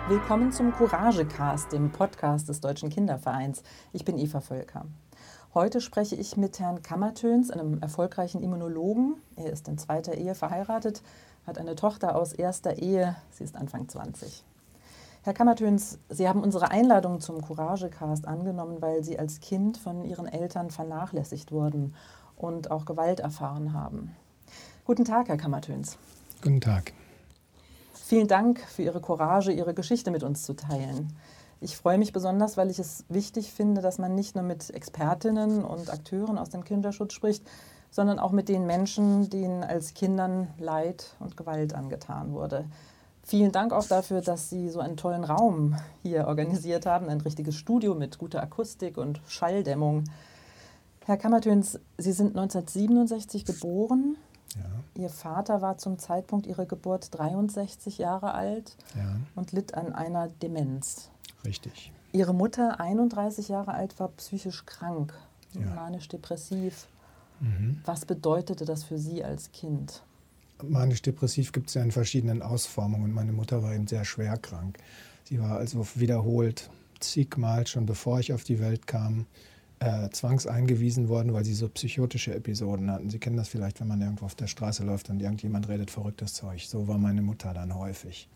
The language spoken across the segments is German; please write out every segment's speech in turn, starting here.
Willkommen zum Courage-Cast, dem Podcast des Deutschen Kindervereins. Ich bin Eva Völker. Heute spreche ich mit Herrn Kammertöns, einem erfolgreichen Immunologen. Er ist in zweiter Ehe verheiratet, hat eine Tochter aus erster Ehe. Sie ist Anfang 20. Herr Kammertöns, Sie haben unsere Einladung zum Courage-Cast angenommen, weil Sie als Kind von Ihren Eltern vernachlässigt wurden und auch Gewalt erfahren haben. Guten Tag, Herr Kammertöns. Guten Tag. Vielen Dank für Ihre Courage, Ihre Geschichte mit uns zu teilen. Ich freue mich besonders, weil ich es wichtig finde, dass man nicht nur mit Expertinnen und Akteuren aus dem Kinderschutz spricht, sondern auch mit den Menschen, denen als Kindern Leid und Gewalt angetan wurde. Vielen Dank auch dafür, dass Sie so einen tollen Raum hier organisiert haben, ein richtiges Studio mit guter Akustik und Schalldämmung. Herr Kammertöns, Sie sind 1967 geboren. Ja. Ihr Vater war zum Zeitpunkt Ihrer Geburt 63 Jahre alt und litt an einer Demenz. Richtig. Ihre Mutter, 31 Jahre alt, war psychisch krank, manisch-depressiv. Was bedeutete das für Sie als Kind? Manisch-depressiv gibt es ja in verschiedenen Ausformungen. Meine Mutter war eben sehr schwer krank. Sie war also wiederholt zigmal, schon bevor ich auf die Welt kam, zwangseingewiesen worden, weil sie so psychotische Episoden hatten. Sie kennen das vielleicht, wenn man irgendwo auf der Straße läuft und irgendjemand redet verrücktes Zeug. So war meine Mutter dann häufig.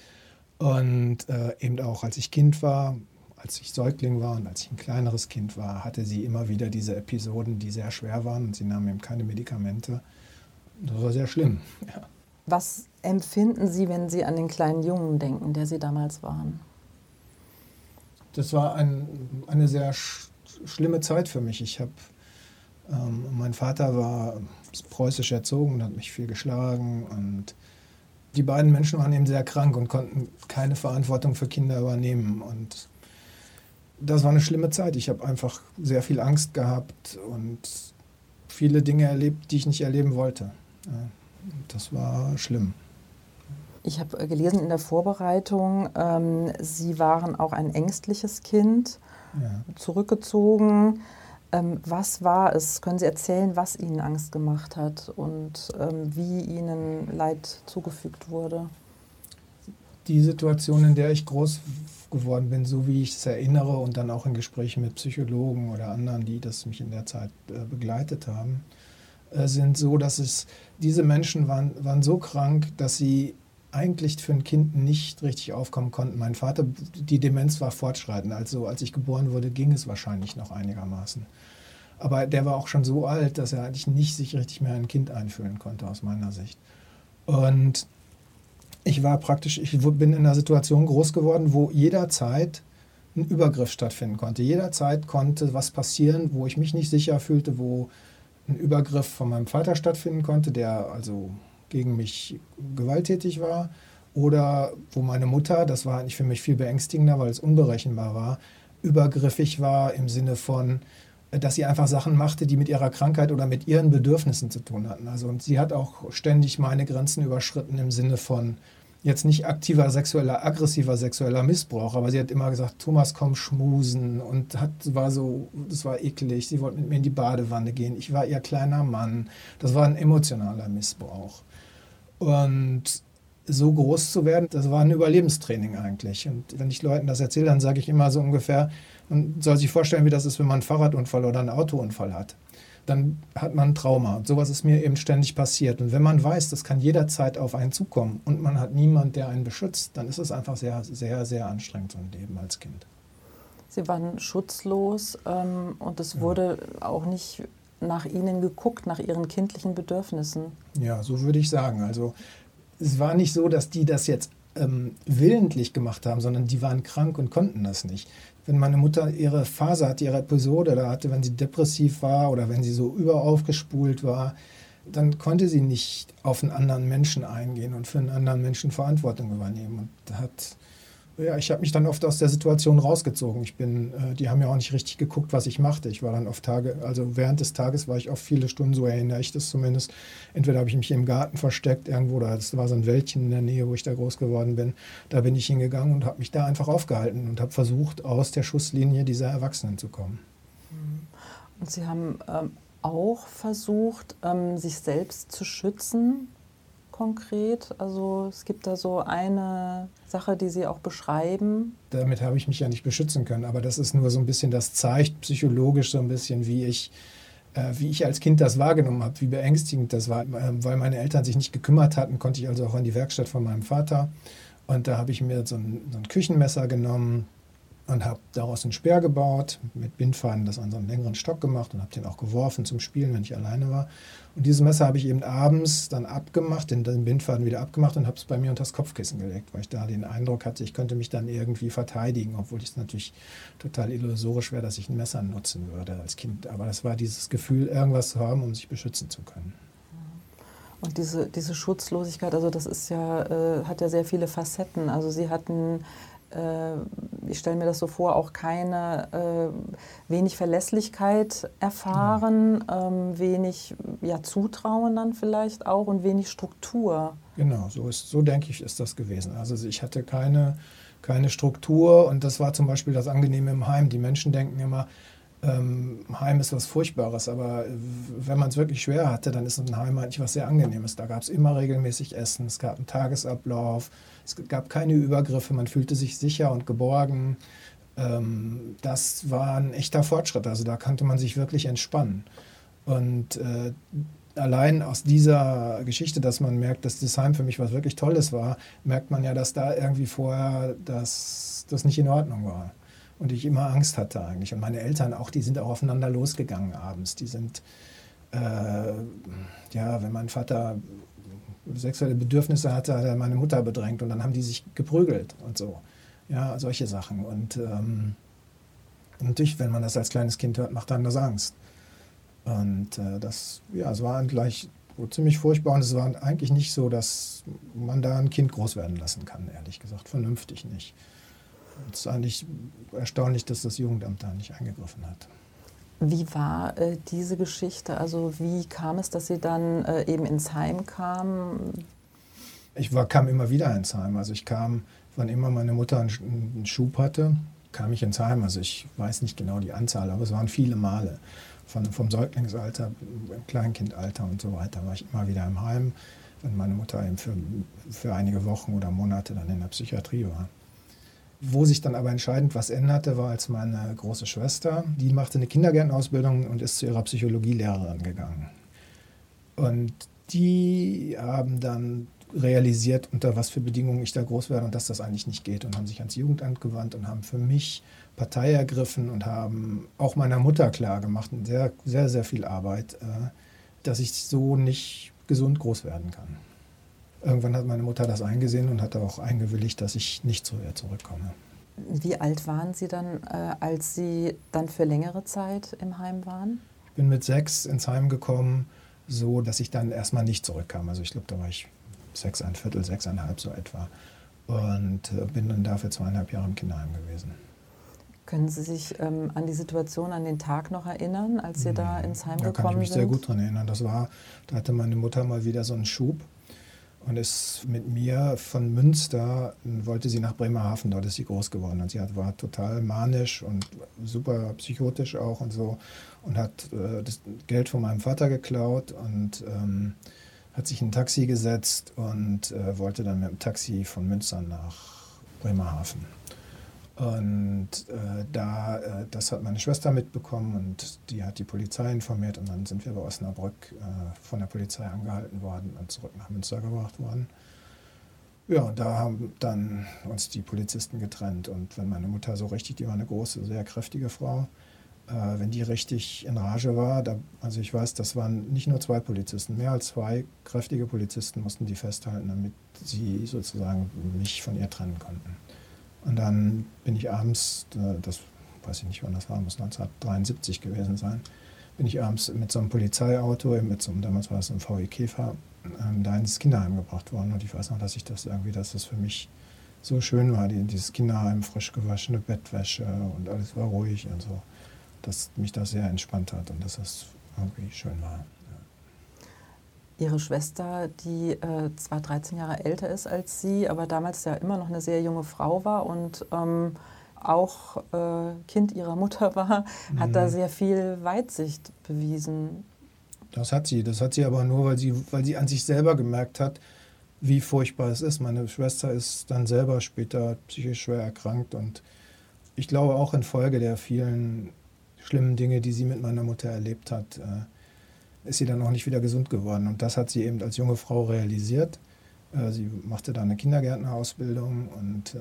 Und eben auch als ich Kind war, als ich Säugling war und als ich ein kleineres Kind war, hatte sie immer wieder diese Episoden, die sehr schwer waren und sie nahm eben keine Medikamente. Das war sehr schlimm. Ja. Was empfinden Sie, wenn Sie an den kleinen Jungen denken, der Sie damals waren? Das war eine sehr schlimme Zeit für mich. Mein Vater war preußisch erzogen und hat mich viel geschlagen. Und die beiden Menschen waren eben sehr krank und konnten keine Verantwortung für Kinder übernehmen. Und das war eine schlimme Zeit. Ich habe einfach sehr viel Angst gehabt und viele Dinge erlebt, die ich nicht erleben wollte. Das war schlimm. Ich habe gelesen in der Vorbereitung, Sie waren auch ein ängstliches Kind, zurückgezogen. Was war es? Können Sie erzählen, was Ihnen Angst gemacht hat und wie Ihnen Leid zugefügt wurde? Die Situation, in der ich groß geworden bin, so wie ich es erinnere und dann auch in Gesprächen mit Psychologen oder anderen, die das mich in der Zeit begleitet haben, sind so, dass diese Menschen waren so krank, dass sie eigentlich für ein Kind nicht richtig aufkommen konnten. Mein Vater, die Demenz war fortschreitend, also als ich geboren wurde, ging es wahrscheinlich noch einigermaßen. Aber der war auch schon so alt, dass er eigentlich nicht sich richtig mehr in ein Kind einfühlen konnte, aus meiner Sicht. Und ich bin in einer Situation groß geworden, wo jederzeit ein Übergriff stattfinden konnte. Jederzeit konnte was passieren, wo ich mich nicht sicher fühlte, wo ein Übergriff von meinem Vater stattfinden konnte, der also gegen mich gewalttätig war, oder wo meine Mutter, das war eigentlich für mich viel beängstigender, weil es unberechenbar war, übergriffig war im Sinne von, dass sie einfach Sachen machte, die mit ihrer Krankheit oder mit ihren Bedürfnissen zu tun hatten. Also, und sie hat auch ständig meine Grenzen überschritten im Sinne von jetzt nicht aggressiver sexueller Missbrauch, aber sie hat immer gesagt, Thomas, komm schmusen, und das war eklig, sie wollte mit mir in die Badewanne gehen, ich war ihr kleiner Mann, das war ein emotionaler Missbrauch. Und so groß zu werden, das war ein Überlebenstraining eigentlich. Und wenn ich Leuten das erzähle, dann sage ich immer so ungefähr, man soll sich vorstellen, wie das ist, wenn man einen Fahrradunfall oder einen Autounfall hat. Dann hat man ein Trauma. Und sowas ist mir eben ständig passiert. Und wenn man weiß, das kann jederzeit auf einen zukommen und man hat niemanden, der einen beschützt, dann ist es einfach sehr, sehr, sehr anstrengend, so ein Leben als Kind. Sie waren schutzlos und es wurde auch nicht nach Ihnen geguckt, nach Ihren kindlichen Bedürfnissen. Ja, so würde ich sagen. Also es war nicht so, dass die das jetzt willentlich gemacht haben, sondern die waren krank und konnten das nicht. Wenn meine Mutter ihre Phase hatte, ihre Episode da hatte, wenn sie depressiv war oder wenn sie so überaufgespult war, dann konnte sie nicht auf einen anderen Menschen eingehen und für einen anderen Menschen Verantwortung übernehmen. Und ich habe mich dann oft aus der Situation rausgezogen. Die haben ja auch nicht richtig geguckt, was ich machte. Ich war dann während des Tages war ich oft viele Stunden, so erinnere ich das zumindest. Entweder habe ich mich im Garten versteckt irgendwo, oder das war so ein Wäldchen in der Nähe, wo ich da groß geworden bin. Da bin ich hingegangen und habe mich da einfach aufgehalten und habe versucht, aus der Schusslinie dieser Erwachsenen zu kommen. Und Sie haben auch versucht, sich selbst zu schützen. konkret? Also es gibt da so eine Sache, die Sie auch beschreiben. Damit habe ich mich ja nicht beschützen können, aber das ist nur so ein bisschen, das zeigt psychologisch so ein bisschen, wie ich als Kind das wahrgenommen habe, wie beängstigend das war. Weil meine Eltern sich nicht gekümmert hatten, konnte ich also auch in die Werkstatt von meinem Vater. Und da habe ich mir so ein Küchenmesser genommen und habe daraus einen Speer gebaut, mit Bindfaden das an so einen längeren Stock gemacht und habe den auch geworfen zum Spielen, wenn ich alleine war. Und dieses Messer habe ich eben abends dann abgemacht, den Bindfaden wieder abgemacht und habe es bei mir unter das Kopfkissen gelegt, weil ich da den Eindruck hatte, ich könnte mich dann irgendwie verteidigen, obwohl es natürlich total illusorisch wäre, dass ich ein Messer nutzen würde als Kind. Aber das war dieses Gefühl, irgendwas zu haben, um sich beschützen zu können. Und diese Schutzlosigkeit, also das ist ja, hat ja sehr viele Facetten. Also Sie hatten, ich stelle mir das so vor, auch wenig Verlässlichkeit erfahren, wenig Zutrauen dann vielleicht auch und wenig Struktur. Genau, so denke ich, ist das gewesen. Also ich hatte keine Struktur und das war zum Beispiel das Angenehme im Heim. Die Menschen denken immer, Heim ist was Furchtbares, aber wenn man es wirklich schwer hatte, dann ist ein Heim eigentlich was sehr Angenehmes. Da gab es immer regelmäßig Essen, es gab einen Tagesablauf, es gab keine Übergriffe, man fühlte sich sicher und geborgen. Das war ein echter Fortschritt, also da konnte man sich wirklich entspannen. Und allein aus dieser Geschichte, dass man merkt, dass das Heim für mich was wirklich Tolles war, merkt man ja, dass da irgendwie vorher das nicht in Ordnung war. Und ich immer Angst hatte eigentlich. Und meine Eltern auch, die sind auch aufeinander losgegangen abends. Die sind, wenn mein Vater sexuelle Bedürfnisse hatte, hat er meine Mutter bedrängt und dann haben die sich geprügelt und so. Ja, solche Sachen. Und natürlich, wenn man das als kleines Kind hört, macht einem das Angst. Und es war gleich ziemlich furchtbar und es war eigentlich nicht so, dass man da ein Kind groß werden lassen kann, ehrlich gesagt. Vernünftig nicht. Es ist eigentlich erstaunlich, dass das Jugendamt da nicht eingegriffen hat. Wie war diese Geschichte? Also wie kam es, dass Sie dann eben ins Heim kamen? Ich kam immer wieder ins Heim. Also ich kam, wann immer meine Mutter einen Schub hatte, kam ich ins Heim. Also ich weiß nicht genau die Anzahl, aber es waren viele Male. Vom Säuglingsalter, Kleinkindalter und so weiter war ich immer wieder im Heim, wenn meine Mutter eben für einige Wochen oder Monate dann in der Psychiatrie war. Wo sich dann aber entscheidend was änderte, war, als meine große Schwester, die machte eine Kindergärtenausbildung und ist zu ihrer Psychologielehrerin gegangen. Und die haben dann realisiert, unter was für Bedingungen ich da groß werde und dass das eigentlich nicht geht und haben sich ans Jugendamt gewandt und haben für mich Partei ergriffen und haben auch meiner Mutter klargemacht, sehr, sehr, sehr viel Arbeit, dass ich so nicht gesund groß werden kann. Irgendwann hat meine Mutter das eingesehen und hat auch eingewilligt, dass ich nicht zu ihr zurückkomme. Wie alt waren Sie dann, als Sie dann für längere Zeit im Heim waren? Ich bin mit 6 ins Heim gekommen, so dass ich dann erstmal nicht zurückkam. Also ich glaube, da war ich 6, ein Viertel, 6,5 so etwa. Und bin dann dafür 2,5 Jahre im Kinderheim gewesen. Können Sie sich an die Situation, an den Tag noch erinnern, als Sie da ins Heim gekommen sind? Da kann ich mich sehr gut dran erinnern. Da hatte meine Mutter mal wieder so einen Schub und ist mit mir von Münster, wollte sie nach Bremerhaven, dort ist sie groß geworden. Und sie war total manisch und super psychotisch auch und so und hat das Geld von meinem Vater geklaut und hat sich in ein Taxi gesetzt und wollte dann mit dem Taxi von Münster nach Bremerhaven. Und das hat meine Schwester mitbekommen und die hat die Polizei informiert und dann sind wir bei Osnabrück von der Polizei angehalten worden und zurück nach Münster gebracht worden. Ja, und da haben dann uns die Polizisten getrennt und wenn meine Mutter so richtig, die war eine große, sehr kräftige Frau, wenn die richtig in Rage war, also ich weiß, das waren nicht nur 2 Polizisten, mehr als 2 kräftige Polizisten mussten die festhalten, damit sie sozusagen mich von ihr trennen konnten. Und dann bin ich abends, das weiß ich nicht, wann das war, muss 1973 gewesen sein, bin ich abends mit so einem Polizeiauto, damals war es ein VW Käfer, da ins Kinderheim gebracht worden. Und ich weiß noch, dass das für mich so schön war, dieses Kinderheim, frisch gewaschene Bettwäsche und alles war ruhig und so, dass mich das sehr entspannt hat und dass das irgendwie schön war. Ihre Schwester, die zwar 13 Jahre älter ist als Sie, aber damals ja immer noch eine sehr junge Frau war und auch Kind ihrer Mutter war, hat da sehr viel Weitsicht bewiesen. Das hat sie aber nur, weil sie an sich selber gemerkt hat, wie furchtbar es ist. Meine Schwester ist dann selber später psychisch schwer erkrankt und ich glaube auch infolge der vielen schlimmen Dinge, die sie mit meiner Mutter erlebt hat, ist sie dann auch nicht wieder gesund geworden. Und das hat sie eben als junge Frau realisiert. Sie machte da eine Kindergärtnerausbildung und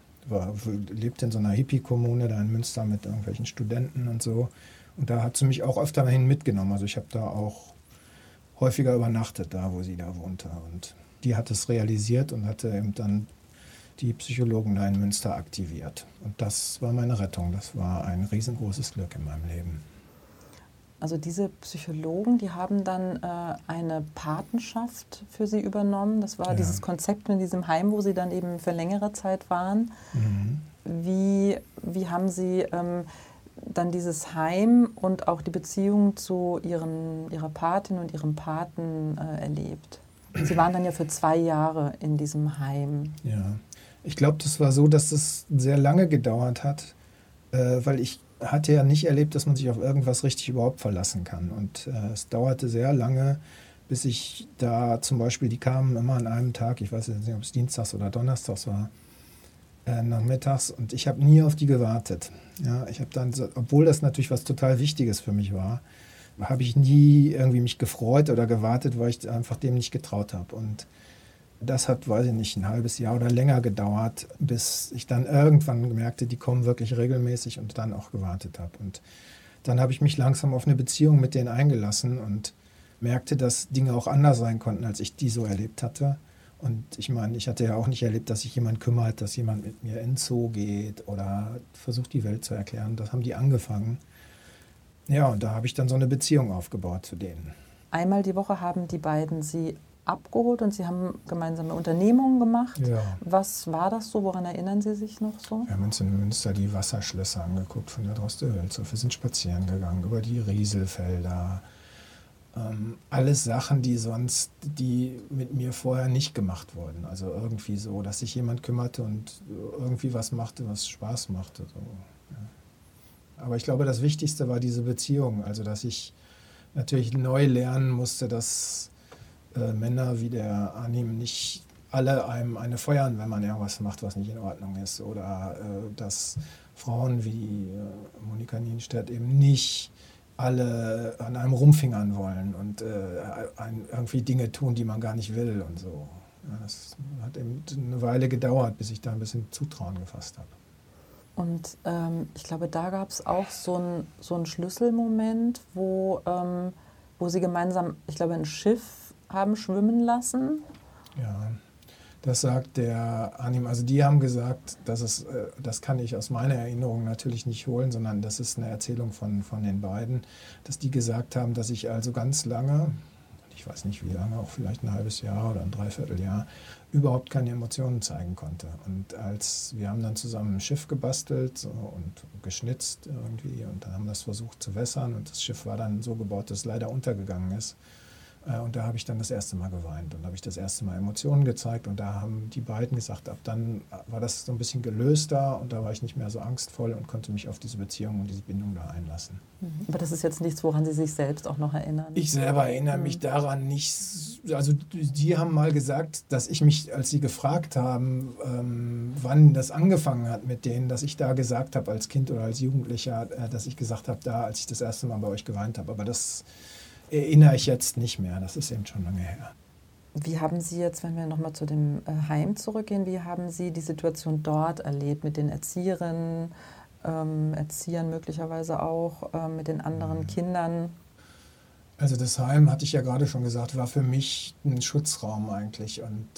lebte in so einer Hippie-Kommune da in Münster mit irgendwelchen Studenten und so. Und da hat sie mich auch öfter dahin mitgenommen. Also ich habe da auch häufiger übernachtet, da wo sie da wohnte. Und die hat es realisiert und hatte eben dann die Psychologen da in Münster aktiviert. Und das war meine Rettung. Das war ein riesengroßes Glück in meinem Leben. Also diese Psychologen, die haben dann eine Patenschaft für Sie übernommen. Das war dieses Konzept in diesem Heim, wo Sie dann eben für längere Zeit waren. Mhm. Wie haben Sie dann dieses Heim und auch die Beziehung zu Ihrer Patin und Ihrem Paten erlebt? Sie waren dann ja für 2 Jahre in diesem Heim. Ja, ich glaube, das war so, dass es sehr lange gedauert hat, weil ich hatte ja nicht erlebt, dass man sich auf irgendwas richtig überhaupt verlassen kann. Und es dauerte sehr lange, bis ich da zum Beispiel, die kamen immer an einem Tag, ich weiß jetzt nicht, ob es dienstags oder donnerstags war, nachmittags, und ich habe nie auf die gewartet. Ja, ich habe dann, obwohl das natürlich was total Wichtiges für mich war, habe ich nie irgendwie mich gefreut oder gewartet, weil ich einfach dem nicht getraut habe. Und das hat, weiß ich nicht, ein halbes Jahr oder länger gedauert, bis ich dann irgendwann merkte, die kommen wirklich regelmäßig und dann auch gewartet habe. Und dann habe ich mich langsam auf eine Beziehung mit denen eingelassen und merkte, dass Dinge auch anders sein konnten, als ich die so erlebt hatte. Und ich meine, ich hatte ja auch nicht erlebt, dass sich jemand kümmert, dass jemand mit mir in den Zoo geht oder versucht, die Welt zu erklären. Das haben die angefangen. Ja, und da habe ich dann so eine Beziehung aufgebaut zu denen. Einmal die Woche haben die beiden Sie abgeholt und Sie haben gemeinsame Unternehmungen gemacht. Ja. Was war das so? Woran erinnern Sie sich noch so? Wir haben uns in Münster die Wasserschlösser angeguckt von der Droste-Hölzhof. Wir sind spazieren gegangen über die Rieselfelder. Alles Sachen, die mit mir vorher nicht gemacht wurden. Also irgendwie so, dass sich jemand kümmerte und irgendwie was machte, was Spaß machte. So. Ja. Aber ich glaube, das Wichtigste war diese Beziehung. Also dass ich natürlich neu lernen musste, dass Männer wie der Anim nicht alle einem eine feuern, wenn man irgendwas macht, was nicht in Ordnung ist. Oder dass Frauen wie Monika Nienstedt eben nicht alle an einem rumfingern wollen und irgendwie Dinge tun, die man gar nicht will und so. Ja, das hat eben eine Weile gedauert, bis ich da ein bisschen Zutrauen gefasst habe. Und ich glaube, da gab es auch so einen Schlüsselmoment, wo Sie gemeinsam, ich glaube, ein Schiff haben schwimmen lassen. Ja, das sagt der Anim. Also die haben gesagt, das kann ich aus meiner Erinnerung natürlich nicht holen, sondern das ist eine Erzählung von den beiden, dass die gesagt haben, dass ich also ganz lange, ich weiß nicht wie lange, auch vielleicht ein halbes Jahr oder ein Dreivierteljahr, überhaupt keine Emotionen zeigen konnte. Und wir haben dann zusammen ein Schiff gebastelt so, und geschnitzt irgendwie und dann haben wir das versucht zu wässern und das Schiff war dann so gebaut, dass es leider untergegangen ist. Und da habe ich dann das erste Mal geweint und habe ich das erste Mal Emotionen gezeigt und da haben die beiden gesagt, ab dann war das so ein bisschen gelöster und da war ich nicht mehr so angstvoll und konnte mich auf diese Beziehung und diese Bindung da einlassen. Aber das ist jetzt nichts, woran Sie sich selbst auch noch erinnern? Ich selber erinnere mich daran nicht. Also die haben mal gesagt, dass ich mich, als sie gefragt haben, wann das angefangen hat mit denen, dass ich da gesagt habe als Kind oder als Jugendlicher, dass ich gesagt habe, da, als ich das erste Mal bei euch geweint habe. Aber das erinnere ich jetzt nicht mehr. Das ist eben schon lange her. Wie haben Sie jetzt, wenn wir nochmal zu dem Heim zurückgehen, wie haben Sie die Situation dort erlebt mit den Erzieherinnen, Erziehern möglicherweise auch, mit den anderen Kindern? Also das Heim, hatte ich ja gerade schon gesagt, war für mich ein Schutzraum eigentlich. Und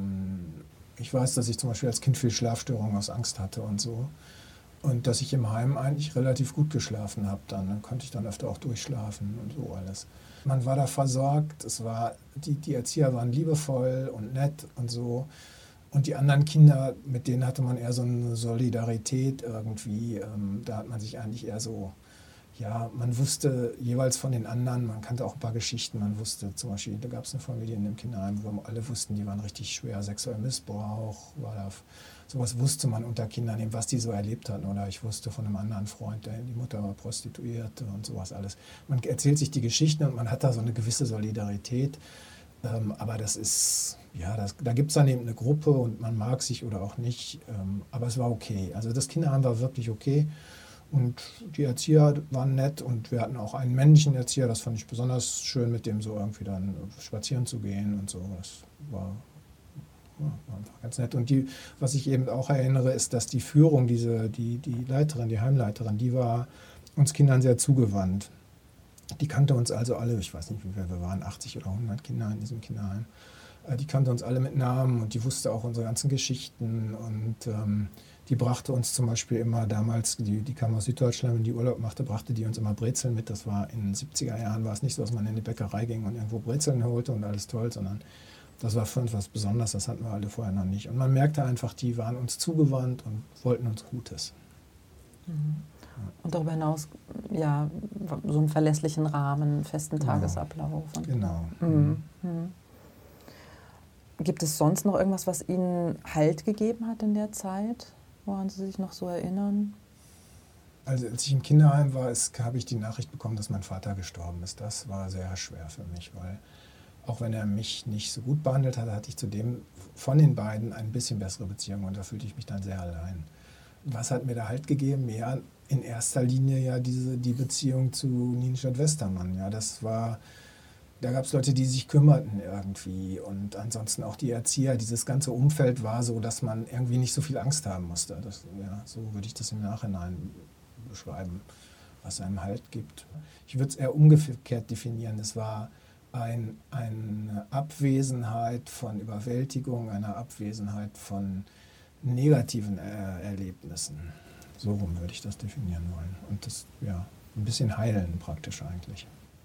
ich weiß, dass ich zum Beispiel als Kind viel Schlafstörungen aus Angst hatte und so. Und dass ich im Heim eigentlich relativ gut geschlafen habe dann konnte ich dann öfter auch durchschlafen und so alles. Man war da versorgt, die Erzieher waren liebevoll und nett und so. Und die anderen Kinder, mit denen hatte man eher so eine Solidarität irgendwie. Da hat man sich eigentlich eher so, ja, man wusste jeweils von den anderen, man kannte auch ein paar Geschichten, man wusste zum Beispiel, da gab es eine Familie in dem Kinderheim, wo alle wussten, die waren richtig schwer, sexueller Missbrauch, sowas wusste man unter Kindern, eben, was die so erlebt hatten. Oder ich wusste von einem anderen Freund, die Mutter war Prostituierte und sowas alles. Man erzählt sich die Geschichten und man hat da so eine gewisse Solidarität. Aber das ist ja, da gibt es dann eben eine Gruppe und man mag sich oder auch nicht, aber es war okay. Also das Kinderheim war wirklich okay und die Erzieher waren nett und wir hatten auch einen männlichen Erzieher, das fand ich besonders schön, mit dem so irgendwie dann spazieren zu gehen und so. Das war einfach ganz nett. Und was ich eben auch erinnere, ist, dass die Führung, die Leiterin, die Heimleiterin, die war uns Kindern sehr zugewandt. Die kannte uns also alle, ich weiß nicht, wie wir waren, 80 oder 100 Kinder in diesem Kinderheim. Die kannte uns alle mit Namen und die wusste auch unsere ganzen Geschichten. Und die brachte uns zum Beispiel immer damals, die kam aus Süddeutschland, wenn die Urlaub machte, brachte die uns immer Brezeln mit. Das war in den 70er Jahren, war es nicht so, dass man in die Bäckerei ging und irgendwo Brezeln holte und alles toll, sondern das war für uns was Besonderes, das hatten wir alle vorher noch nicht. Und man merkte einfach, die waren uns zugewandt und wollten uns Gutes. Mhm. Und darüber hinaus, ja, so einen verlässlichen Rahmen, festen Tagesablauf. Und genau. Mhm. Mhm. Gibt es sonst noch irgendwas, was Ihnen Halt gegeben hat in der Zeit, woran Sie sich noch so erinnern? Also als ich im Kinderheim war, habe ich die Nachricht bekommen, dass mein Vater gestorben ist. Das war sehr schwer für mich, weil auch wenn er mich nicht so gut behandelt hat, hatte ich zu dem von den beiden ein bisschen bessere Beziehung und da fühlte ich mich dann sehr allein. Was hat mir da Halt gegeben? Ja, in erster Linie ja die Beziehung zu Nienstadt-Westermann. Ja, da gab es Leute, die sich kümmerten irgendwie und ansonsten auch die Erzieher. Dieses ganze Umfeld war so, dass man irgendwie nicht so viel Angst haben musste. So würde ich das im Nachhinein beschreiben, was einem Halt gibt. Ich würde es eher umgekehrt definieren. Es war eine Abwesenheit von Überwältigung, eine Abwesenheit von negativen Erlebnissen. So rum würde ich das definieren wollen. Und das, ja, ein bisschen heilen praktisch eigentlich.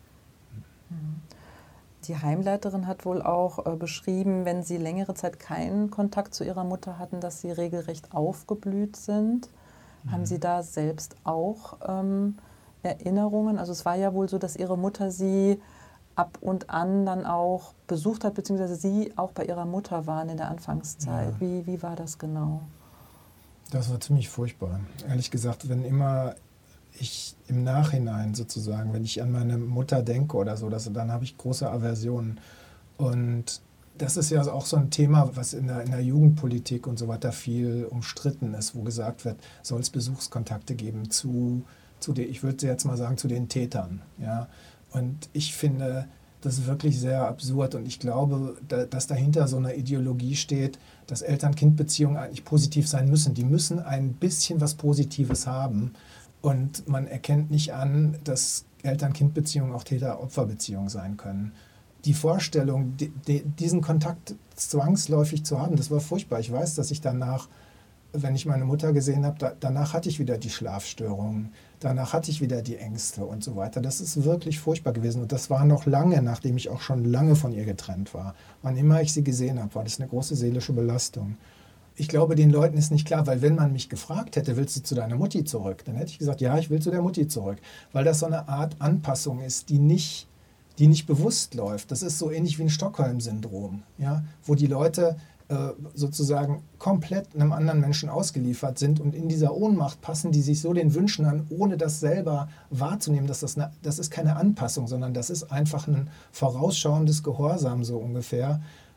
Die Heimleiterin hat wohl auch beschrieben, wenn Sie längere Zeit keinen Kontakt zu Ihrer Mutter hatten, dass Sie regelrecht aufgeblüht sind. Haben Sie da selbst auch Erinnerungen? Also es war ja wohl so, dass Ihre Mutter Sie ab und an dann auch besucht hat, beziehungsweise Sie auch bei Ihrer Mutter waren in der Anfangszeit. Ja. Wie war das genau? Das war ziemlich furchtbar. Ehrlich gesagt, wenn immer ich im Nachhinein sozusagen, wenn ich an meine Mutter denke oder so, dann habe ich große Aversionen. Und das ist ja auch so ein Thema, was in der Jugendpolitik und so weiter viel umstritten ist, wo gesagt wird, soll es Besuchskontakte geben zu den, ich würde jetzt mal sagen, zu den Tätern. Ja? Und ich finde, das ist wirklich sehr absurd und ich glaube, dass dahinter so eine Ideologie steht, dass Eltern-Kind-Beziehungen eigentlich positiv sein müssen. Die müssen ein bisschen was Positives haben und man erkennt nicht an, dass Eltern-Kind-Beziehungen auch Täter-Opfer-Beziehungen sein können. Die Vorstellung, diesen Kontakt zwangsläufig zu haben, das war furchtbar. Ich weiß, dass ich danach, wenn ich meine Mutter gesehen habe, danach hatte ich wieder die Schlafstörungen, danach hatte ich wieder die Ängste und so weiter. Das ist wirklich furchtbar gewesen und das war noch lange, nachdem ich auch schon lange von ihr getrennt war. Wann immer ich sie gesehen habe, war das eine große seelische Belastung. Ich glaube, den Leuten ist nicht klar, weil wenn man mich gefragt hätte, willst du zu deiner Mutti zurück, dann hätte ich gesagt, ja, ich will zu der Mutti zurück, weil das so eine Art Anpassung ist, die nicht bewusst läuft. Das ist so ähnlich wie ein Stockholm-Syndrom, ja, wo die Leute sozusagen komplett einem anderen Menschen ausgeliefert sind und in dieser Ohnmacht passen die sich so den Wünschen an, ohne das selber wahrzunehmen, dass das ist keine Anpassung, sondern das ist einfach ein vorausschauendes Gehorsam so ungefähr,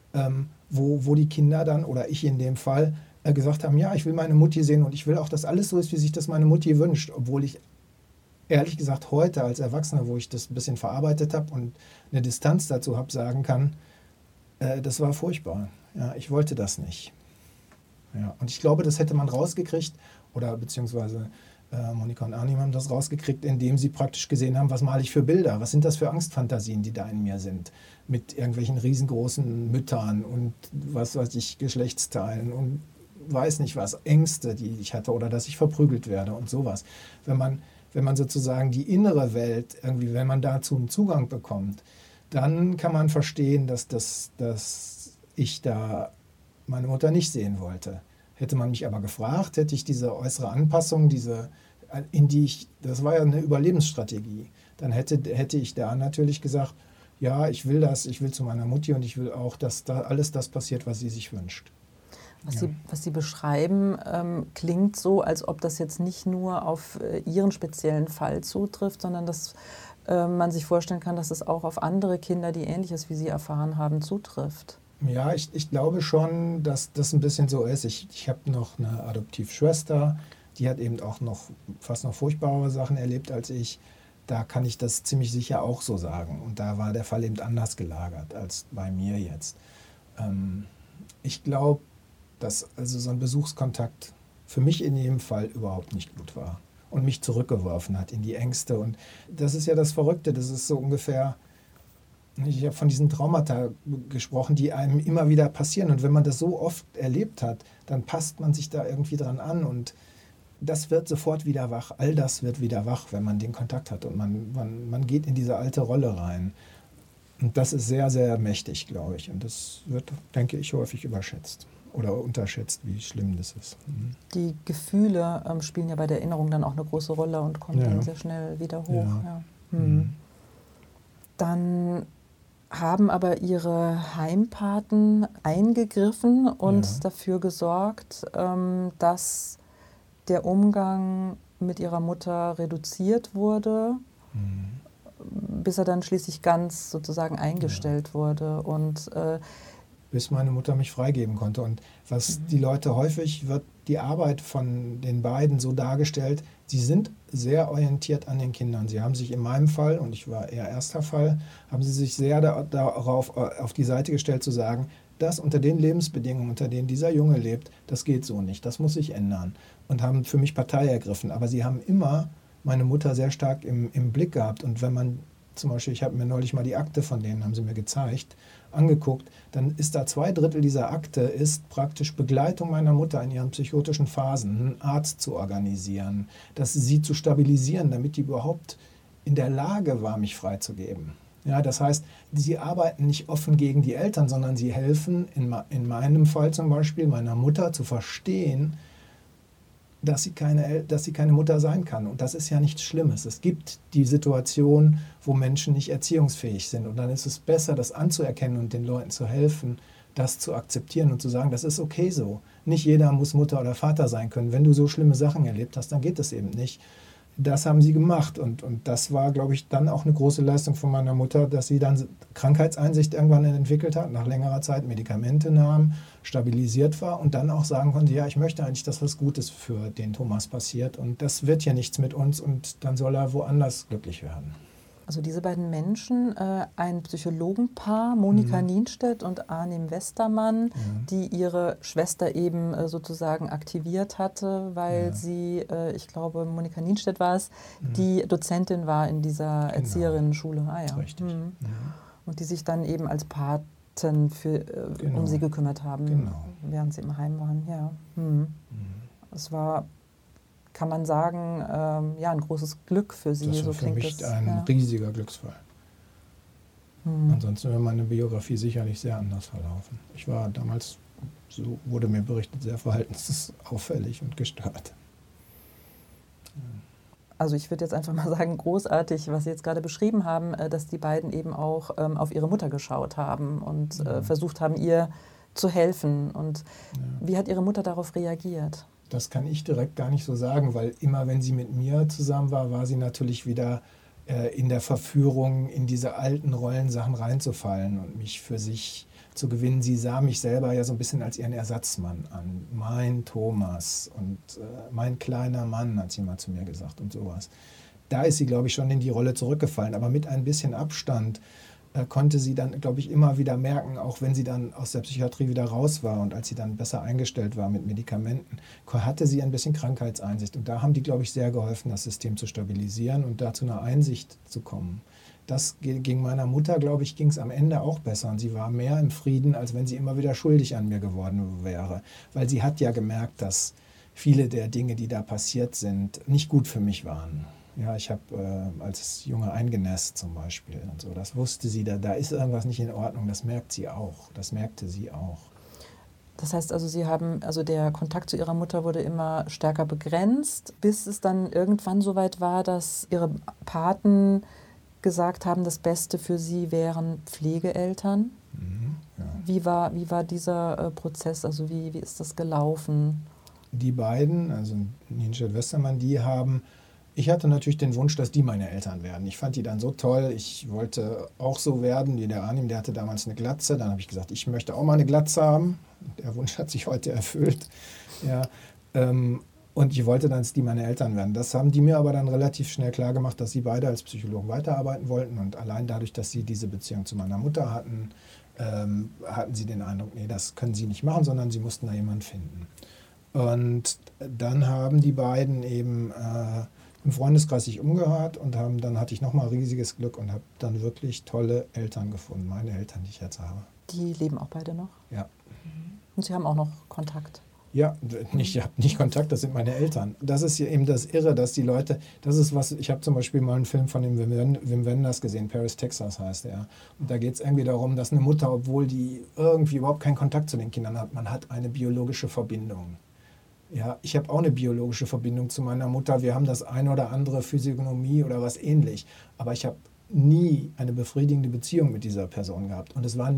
wo die Kinder dann, oder ich in dem Fall, gesagt haben, ja, ich will meine Mutti sehen und ich will auch, dass alles so ist, wie sich das meine Mutti wünscht, obwohl ich ehrlich gesagt heute als Erwachsener, wo ich das ein bisschen verarbeitet habe und eine Distanz dazu habe, sagen kann, das war furchtbar. Ja, ich wollte das nicht. Ja, und ich glaube, das hätte man rausgekriegt, oder beziehungsweise Monika und Arnim haben das rausgekriegt, indem sie praktisch gesehen haben, was male ich für Bilder, was sind das für Angstfantasien, die da in mir sind, mit irgendwelchen riesengroßen Müttern und was weiß ich, Geschlechtsteilen und weiß nicht was, Ängste, die ich hatte oder dass ich verprügelt werde und sowas. Wenn man sozusagen die innere Welt, irgendwie, wenn man dazu einen Zugang bekommt, dann kann man verstehen, dass ich da meine Mutter nicht sehen wollte. Hätte man mich aber gefragt, hätte ich diese äußere Anpassung, das war ja eine Überlebensstrategie, dann hätte ich da natürlich gesagt, ja, ich will zu meiner Mutti und ich will auch, dass da alles das passiert, was sie sich wünscht. Was Sie beschreiben, klingt so, als ob das jetzt nicht nur auf Ihren speziellen Fall zutrifft, sondern dass man sich vorstellen kann, dass es auch auf andere Kinder, die Ähnliches wie Sie erfahren haben, zutrifft. Ja, ich glaube schon, dass das ein bisschen so ist. Ich habe noch eine Adoptivschwester, die hat eben auch noch fast noch furchtbarere Sachen erlebt als ich. Da kann ich das ziemlich sicher auch so sagen. Und da war der Fall eben anders gelagert als bei mir jetzt. Ich glaube, dass also so ein Besuchskontakt für mich in jedem Fall überhaupt nicht gut war und mich zurückgeworfen hat in die Ängste. Und das ist ja das Verrückte, das ist so ungefähr, ich habe von diesen Traumata gesprochen, die einem immer wieder passieren. Und wenn man das so oft erlebt hat, dann passt man sich da irgendwie dran an und das wird sofort wieder wach. All das wird wieder wach, wenn man den Kontakt hat und man geht in diese alte Rolle rein. Und das ist sehr, sehr mächtig, glaube ich. Und das wird, denke ich, häufig überschätzt oder unterschätzt, wie schlimm das ist. Die Gefühle spielen ja bei der Erinnerung dann auch eine große Rolle und kommen dann sehr schnell wieder hoch. Ja. Dann haben aber ihre Heimpaten eingegriffen und dafür gesorgt, dass der Umgang mit ihrer Mutter reduziert wurde, bis er dann schließlich ganz sozusagen eingestellt wurde. Und, bis meine Mutter mich freigeben konnte. Und was die Leute häufig, wird die Arbeit von den beiden so dargestellt, sie sind sehr orientiert an den Kindern. Sie haben sich in meinem Fall, und ich war eher erster Fall, haben sie sich sehr darauf auf die Seite gestellt zu sagen, das unter den Lebensbedingungen, unter denen dieser Junge lebt, das geht so nicht, das muss sich ändern. Und haben für mich Partei ergriffen. Aber sie haben immer meine Mutter sehr stark im Blick gehabt. Und wenn man zum Beispiel, ich habe mir neulich mal die Akte von denen, haben sie mir gezeigt, angeguckt, dann ist da 2/3 dieser Akte ist praktisch Begleitung meiner Mutter in ihren psychotischen Phasen, einen Arzt zu organisieren, sie zu stabilisieren, damit die überhaupt in der Lage war, mich freizugeben. Ja, das heißt, sie arbeiten nicht offen gegen die Eltern, sondern sie helfen, in meinem Fall zum Beispiel, meiner Mutter zu verstehen, dass sie keine Mutter sein kann. Und das ist ja nichts Schlimmes. Es gibt die Situation, wo Menschen nicht erziehungsfähig sind. Und dann ist es besser, das anzuerkennen und den Leuten zu helfen, das zu akzeptieren und zu sagen, das ist okay so. Nicht jeder muss Mutter oder Vater sein können. Wenn du so schlimme Sachen erlebt hast, dann geht das eben nicht. Das haben sie gemacht. Und das war, glaube ich, dann auch eine große Leistung von meiner Mutter, dass sie dann Krankheitseinsicht irgendwann entwickelt hat, nach längerer Zeit Medikamente nahm, stabilisiert war und dann auch sagen konnte, ja, ich möchte eigentlich, dass was Gutes für den Thomas passiert. Und das wird ja nichts mit uns und dann soll er woanders glücklich werden. Also diese beiden Menschen, ein Psychologenpaar, Monika Nienstedt und Arnim Westermann, die ihre Schwester eben sozusagen aktiviert hatte, weil sie, ich glaube, Monika Nienstedt war es, die Dozentin war in dieser Erzieherinnenschule. Ah, ja. Richtig. Und die sich dann eben als Paten um sie gekümmert haben, während sie im Heim waren. Ja. Es war, kann man sagen, ein großes Glück für sie. Das war für mich ein riesiger Glücksfall. Ansonsten wäre meine Biografie sicherlich sehr anders verlaufen. Ich war damals, so wurde mir berichtet, sehr verhaltensauffällig und gestört. Also ich würde jetzt einfach mal sagen, großartig, was Sie jetzt gerade beschrieben haben, dass die beiden eben auch auf ihre Mutter geschaut haben und versucht haben, ihr zu helfen. Und wie hat Ihre Mutter darauf reagiert? Das kann ich direkt gar nicht so sagen, weil immer, wenn sie mit mir zusammen war, war sie natürlich wieder in der Verführung, in diese alten Rollensachen reinzufallen und mich für sich zu gewinnen. Sie sah mich selber ja so ein bisschen als ihren Ersatzmann an. Mein Thomas und mein kleiner Mann, hat sie mal zu mir gesagt und sowas. Da ist sie, glaube ich, schon in die Rolle zurückgefallen. Aber mit ein bisschen Abstand konnte sie dann, glaube ich, immer wieder merken, auch wenn sie dann aus der Psychiatrie wieder raus war und als sie dann besser eingestellt war mit Medikamenten, hatte sie ein bisschen Krankheitseinsicht. Und da haben die, glaube ich, sehr geholfen, das System zu stabilisieren und da zu einer Einsicht zu kommen. Das ging meiner Mutter, glaube ich, ging es am Ende auch besser. Und sie war mehr im Frieden, als wenn sie immer wieder schuldig an mir geworden wäre. Weil sie hat ja gemerkt, dass viele der Dinge, die da passiert sind, nicht gut für mich waren. Ja, ich habe als Junge eingenässt zum Beispiel und so. Das wusste sie, da ist irgendwas nicht in Ordnung. Das merkt sie auch. Das merkte sie auch. Das heißt also, der Kontakt zu Ihrer Mutter wurde immer stärker begrenzt, bis es dann irgendwann so weit war, dass Ihre Paten gesagt haben, das Beste für Sie wären Pflegeeltern. Wie war dieser Prozess? Also wie ist das gelaufen? Die beiden, also Nienstedt Westermann, die haben Ich hatte natürlich den Wunsch, dass die meine Eltern werden. Ich fand die dann so toll. Ich wollte auch so werden wie der Arnim. Der hatte damals eine Glatze. Dann habe ich gesagt, ich möchte auch mal eine Glatze haben. Der Wunsch hat sich heute erfüllt. Ja, und ich wollte dann, dass die meine Eltern werden. Das haben die mir aber dann relativ schnell klar gemacht, dass sie beide als Psychologen weiterarbeiten wollten. Und allein dadurch, dass sie diese Beziehung zu meiner Mutter hatten, hatten sie den Eindruck, nee, das können sie nicht machen, sondern sie mussten da jemanden finden. Und dann haben die beiden eben im Freundeskreis sich umgehört und dann hatte ich nochmal riesiges Glück und habe dann wirklich tolle Eltern gefunden, meine Eltern, die ich jetzt habe. Die leben auch beide noch? Ja. Und Sie haben auch noch Kontakt? Ja, ich habe nicht Kontakt, das sind meine Eltern. Das ist ja eben das Irre, dass die Leute, das ist was, ich habe zum Beispiel mal einen Film von dem Wim Wenders gesehen, Paris, Texas heißt er. Und da geht es irgendwie darum, dass eine Mutter, obwohl die irgendwie überhaupt keinen Kontakt zu den Kindern hat, man hat eine biologische Verbindung. Ja, ich habe auch eine biologische Verbindung zu meiner Mutter. Wir haben das eine oder andere Physiognomie oder was ähnlich. Aber ich habe nie eine befriedigende Beziehung mit dieser Person gehabt. Und es war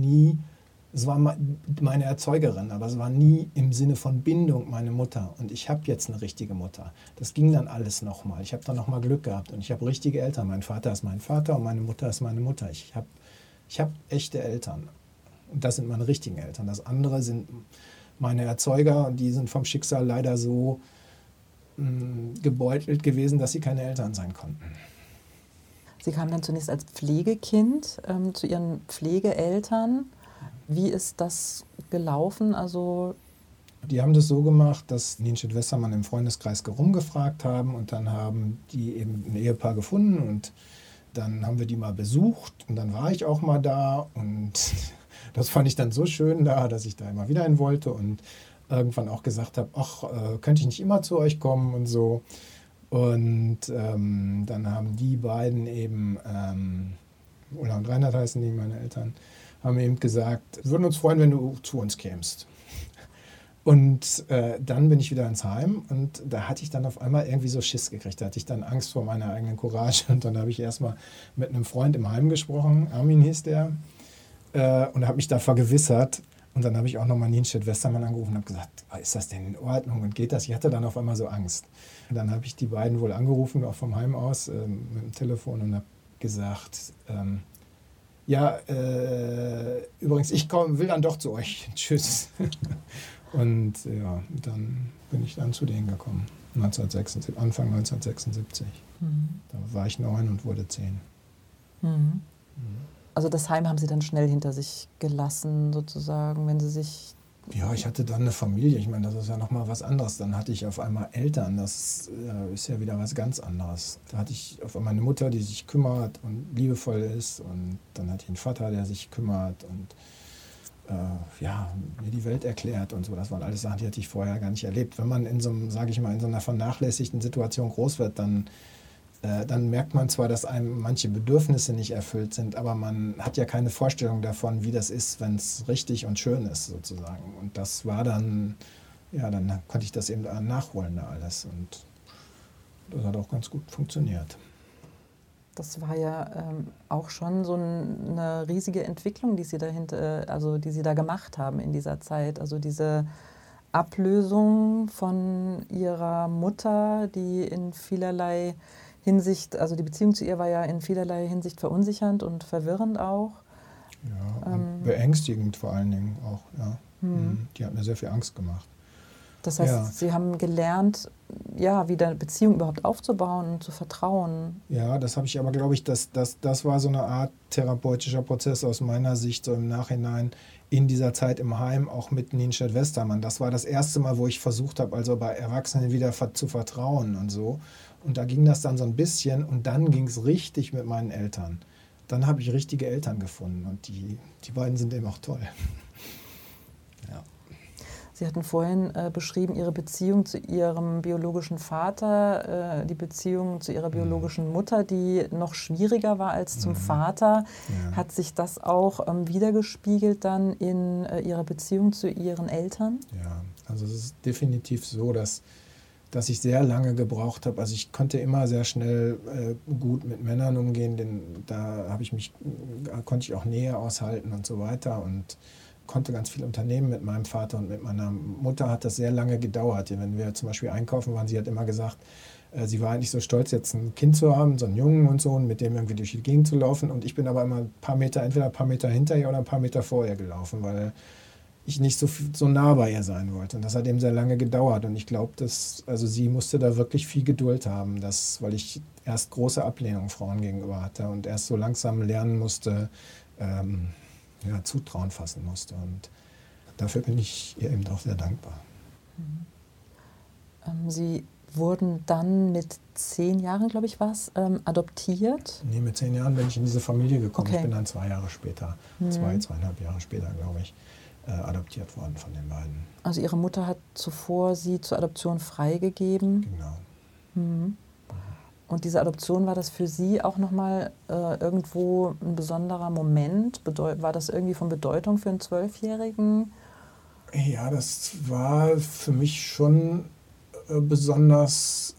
meine Erzeugerin, aber es war nie im Sinne von Bindung meine Mutter. Und ich habe jetzt eine richtige Mutter. Das ging dann alles nochmal. Ich habe dann nochmal Glück gehabt und ich habe richtige Eltern. Mein Vater ist mein Vater und meine Mutter ist meine Mutter. Ich hab echte Eltern. Und das sind meine richtigen Eltern. Das andere sind meine Erzeuger und die sind vom Schicksal leider so gebeutelt gewesen, dass sie keine Eltern sein konnten. Sie kamen dann zunächst als Pflegekind zu Ihren Pflegeeltern. Wie ist das gelaufen? Also die haben das so gemacht, dass Nienstedt Westermann im Freundeskreis rumgefragt haben und dann haben die eben ein Ehepaar gefunden und dann haben wir die mal besucht und dann war ich auch mal da und das fand ich dann so schön da, dass ich da immer wieder hin wollte und irgendwann auch gesagt habe, ach, könnte ich nicht immer zu euch kommen und so. Und dann haben die beiden eben, Ulla und Reinhard heißen die, meine Eltern, haben eben gesagt, wir würden uns freuen, wenn du zu uns kämst. Und dann bin ich wieder ins Heim und da hatte ich dann auf einmal irgendwie so Schiss gekriegt. Da hatte ich dann Angst vor meiner eigenen Courage und dann habe ich erstmal mit einem Freund im Heim gesprochen, Armin hieß der, und habe mich da vergewissert. Und dann habe ich auch nochmal Nienstedt Westermann angerufen und habe gesagt, ist das denn in Ordnung und geht das? Ich hatte dann auf einmal so Angst. Und dann habe ich die beiden wohl angerufen, auch vom Heim aus, mit dem Telefon und habe gesagt, übrigens, ich will dann doch zu euch. Tschüss. Und ja, dann bin ich dann zu denen gekommen, Anfang 1976. Da war ich 9 und wurde 10. Also das Heim haben Sie dann schnell hinter sich gelassen, sozusagen, wenn Sie sich... Ja, ich hatte dann eine Familie. Ich meine, das ist ja nochmal was anderes. Dann hatte ich auf einmal Eltern. Das ist ja wieder was ganz anderes. Da hatte ich auf einmal eine Mutter, die sich kümmert und liebevoll ist. Und dann hatte ich einen Vater, der sich kümmert und mir die Welt erklärt und so. Das waren alles Sachen, die hatte ich vorher gar nicht erlebt. Wenn man in so einer vernachlässigten Situation groß wird, dann merkt man zwar, dass einem manche Bedürfnisse nicht erfüllt sind, aber man hat ja keine Vorstellung davon, wie das ist, wenn es richtig und schön ist, sozusagen. Und das war dann, dann konnte ich das eben nachholen, da alles. Und das hat auch ganz gut funktioniert. Das war ja auch schon so eine riesige Entwicklung, die Sie die Sie da gemacht haben in dieser Zeit. Also diese Ablösung von Ihrer Mutter, die in vielerlei Hinsicht, also die Beziehung zu ihr war ja in vielerlei Hinsicht verunsichernd und verwirrend auch. Ja, und beängstigend vor allen Dingen auch, ja. Die hat mir sehr viel Angst gemacht. Das heißt, Sie haben gelernt, wieder eine Beziehung überhaupt aufzubauen und zu vertrauen. Ja, das habe ich aber, glaube ich, das war so eine Art therapeutischer Prozess aus meiner Sicht, so im Nachhinein in dieser Zeit im Heim, auch mit Nienstedt Westermann. Das war das erste Mal, wo ich versucht habe, also bei Erwachsenen wieder zu vertrauen und so. Und da ging das dann so ein bisschen und dann ging es richtig mit meinen Eltern. Dann habe ich richtige Eltern gefunden und die beiden sind eben auch toll. Ja. Sie hatten vorhin beschrieben, Ihre Beziehung zu Ihrem biologischen Vater, die Beziehung zu Ihrer biologischen Mutter, die noch schwieriger war als zum Vater. Ja. Hat sich das auch wiedergespiegelt dann in Ihrer Beziehung zu Ihren Eltern? Ja, also es ist definitiv so, dass ich sehr lange gebraucht habe. Also ich konnte immer sehr schnell gut mit Männern umgehen, denn da konnte ich auch Nähe aushalten und so weiter und konnte ganz viel unternehmen mit meinem Vater und mit meiner Mutter hat das sehr lange gedauert. Wenn wir zum Beispiel einkaufen waren, sie hat immer gesagt, Sie war eigentlich so stolz, jetzt ein Kind zu haben, so einen Jungen und so, und mit dem irgendwie durch die Gegend zu laufen. Und ich bin aber immer entweder ein paar Meter hinter ihr oder ein paar Meter vor ihr gelaufen, weil ich nicht so nah bei ihr sein wollte. Und das hat eben sehr lange gedauert. Und ich glaube, also sie musste da wirklich viel Geduld haben, weil ich erst große Ablehnung Frauen gegenüber hatte und erst so langsam lernen musste, Zutrauen fassen musste. Und dafür bin ich ihr eben auch sehr dankbar. Sie wurden dann mit 10 Jahren, glaube ich, adoptiert? Nee, mit 10 Jahren bin ich in diese Familie gekommen. Okay. Ich bin dann 2 Jahre später, 2,5 Jahre später, glaube ich, adoptiert worden von den beiden. Also Ihre Mutter hat zuvor Sie zur Adoption freigegeben? Genau. Und diese Adoption, war das für Sie auch nochmal irgendwo ein besonderer Moment? War das irgendwie von Bedeutung für einen 12-Jährigen? Ja, das war für mich schon besonders,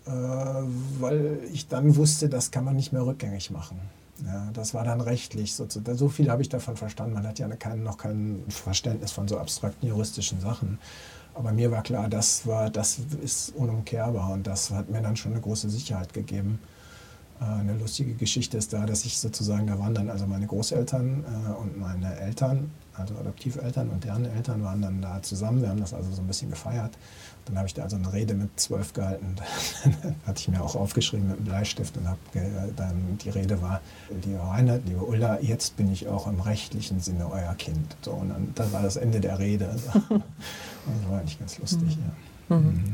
weil ich dann wusste, das kann man nicht mehr rückgängig machen. Ja, das war dann rechtlich sozusagen. So viel habe ich davon verstanden. Man hat ja noch kein Verständnis von so abstrakten juristischen Sachen. Aber mir war klar, das ist unumkehrbar, und das hat mir dann schon eine große Sicherheit gegeben. Eine lustige Geschichte ist da waren dann also meine Großeltern und meine Eltern, also Adoptiveltern, und deren Eltern waren dann da zusammen. Wir haben das also so ein bisschen gefeiert. Dann habe ich da also eine Rede mit 12 gehalten. Dann hatte ich mir auch aufgeschrieben mit einem Bleistift und dann die Rede war: Liebe Reinhard, liebe Ulla, jetzt bin ich auch im rechtlichen Sinne euer Kind. So, und dann, das war das Ende der Rede. Und das war eigentlich ganz lustig. Ja.